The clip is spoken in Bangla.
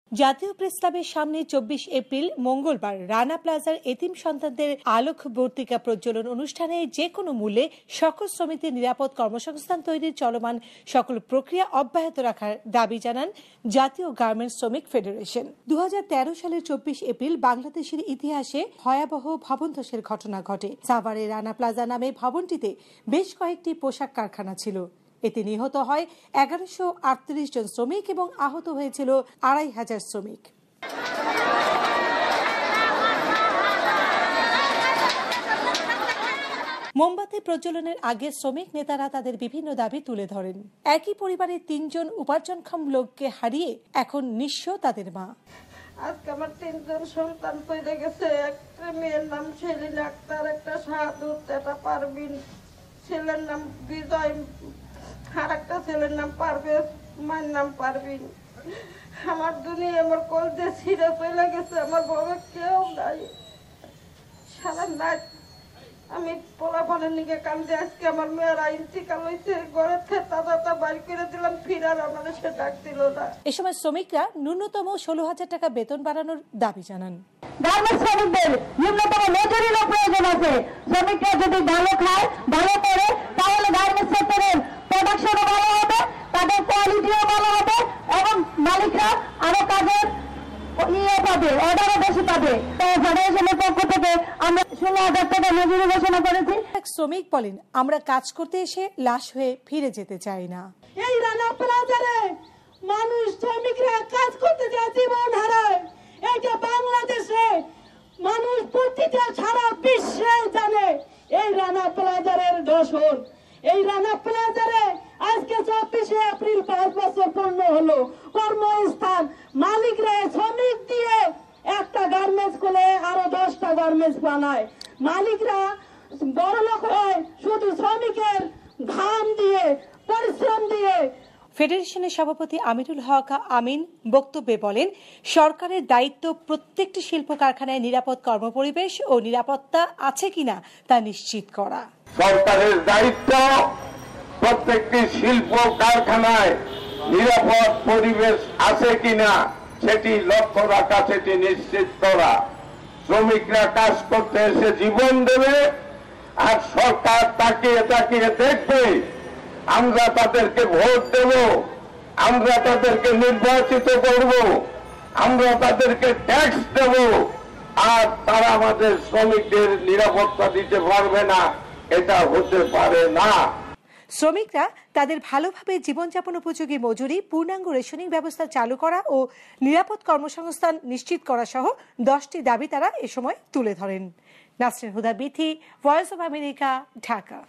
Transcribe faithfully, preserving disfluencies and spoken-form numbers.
জাতীয় প্রেস ক্লাবের সামনে চব্বিশ এপ্রিল মঙ্গলবার রানা প্লাজার এতিম সন্তানদের আলোকবর্তিকা প্রজ্বলন অনুষ্ঠানে যে কোনো মূল্যে সকল শ্রমিকদের নিরাপদ কর্মসংস্থান তৈরির চলমান সকল প্রক্রিয়া অব্যাহত রাখার দাবি জানান জাতীয় গার্মেন্টস শ্রমিক ফেডারেশন। দু হাজার তেরো সালের চব্বিশ এপ্রিল বাংলাদেশের ইতিহাসে ভয়াবহ ভবন ধসের ঘটনা ঘটে। সাভারের রানা প্লাজা নামে ভবনটিতে বেশ কয়েকটি পোশাক কারখানা ছিল। এতে নিহত হয় এগারোশো আটত্রিশ জন শ্রমিক এবং আহত হয়েছিল আড়াই হাজার শ্রমিক। মোমবাতি প্রজ্বলনের আগে শ্রমিক নেতারা তাদের বিভিন্ন দাবি তুলে ধরেন। একই পরিবারের তিনজন উপার্জনক্ষম লোককে হারিয়ে এখন নিঃস্ব তাদের মা। আজকে আমার তিনজন সন্তান পেয়ে গেছে। একটা মেয়ের নাম সেলিন আক্তার, একটা শাহাদুত, একটা পারভিন, ছেলের নাম বিজয়, আর একটা ছেলের নাম পারভেজ, মায়ের নাম পারভিন। আমার দুনিয়া আমার কলজে ছিঁড়ে চলে গেছে। আমার বাবা কেউ নাই। সারা রাত আমি পোলাপানের নিকে কান্দে। আজকে আমার মেয়েরা ইন্তিকাল হয়েছে। ঘরের থেকে তাজা বাইর করে দিলাম, ফিরার আমাদের সে ডাক দিল না। এ সময় শ্রমিকরা ন্যূনতম ষোলো হাজার টাকা বেতন বাড়ানোর দাবি জানান। গার্মেন্টস শ্রমিকদের ন্যূনতম মজুরিরও প্রয়োজন আছে। শ্রমিকরা যদি ভালো খায়, ভালো করে, তাহলে গার্মেন্টস সেক্টরের প্রোডাকশনও ভালো হবে, তাদের কোয়ালিটিও ভালো হবে এবং মালিকরা আরো কাজের ইয়ে পাবে, অর্ডারও বেশি পাবে। তাই ফেডারেশনের পক্ষ থেকে আমরা ষোলো হাজার টাকা মজুরি ঘোষণা করেছি। এক শ্রমিক বলেন, আমরা কাজ করতে এসে লাশ হয়ে ফিরে যেতে চাই না। এই রানা প্লাজারে মানুষ শ্রমিকরা কাজ করতে যায় জীবন হারায়। এটা বাংলাদেশে মানুষ প্রতিটা সারা বিশ্বে জানে এই রানা প্লাজারের দর্শন। এই রানা প্লাজারে আজকে চব্বিশে এপ্রিল পাঁচ বছর পূর্ণ হলো। কর্মস্থান মালিকরা শ্রমিক দিয়ে একটা গার্মেন্টস খুলে আরো দশটা গার্মেন্টস বানায়। মালিকরা বড় লোক হয় শুধু শ্রমিকের ঘাম দিয়ে, পরিশ্রম দিয়ে। ফেডারেশনের সভাপতি আমিরুল হক আমিন বক্তব্যে বলেন, সরকারের দায়িত্ব প্রত্যেকটি শিল্প কারখানায় নিরাপদ কর্মপরিবেশ ও নিরাপত্তা আছে কিনা তা নিশ্চিত করা। সরকারের দায়িত্ব প্রত্যেকটি শিল্প কারখানায় নিরাপদ পরিবেশ আছে কিনা সেটি লক্ষ্য রাখা, সেটি নিশ্চিত করা। শ্রমিকরা কাজ করতে এসে জীবন দেবে আর সরকার তাকিয়ে তাকিয়ে দেখবে। আমরা তাদেরকে ভোট দেব, আমরা তাদেরকে নির্বাচিত করব, আমরা তাদেরকে ট্যাক্স দেব, আর তারা আমাদের শ্রমিকদের নিরাপত্তা দিতে পারবে না। এটা হতে পারে না। শ্রমিকরা তাদের ভালোভাবে জীবনযাপন উপযোগী মজুরি, পূর্ণাঙ্গ রেশনিং ব্যবস্থা চালু করা ও নিরাপদ কর্মসংস্থান নিশ্চিত করা সহ দশটি দাবি তারা এ সময় তুলে ধরেন। Nasrin Huda Bithi, voice of America, Dhaka.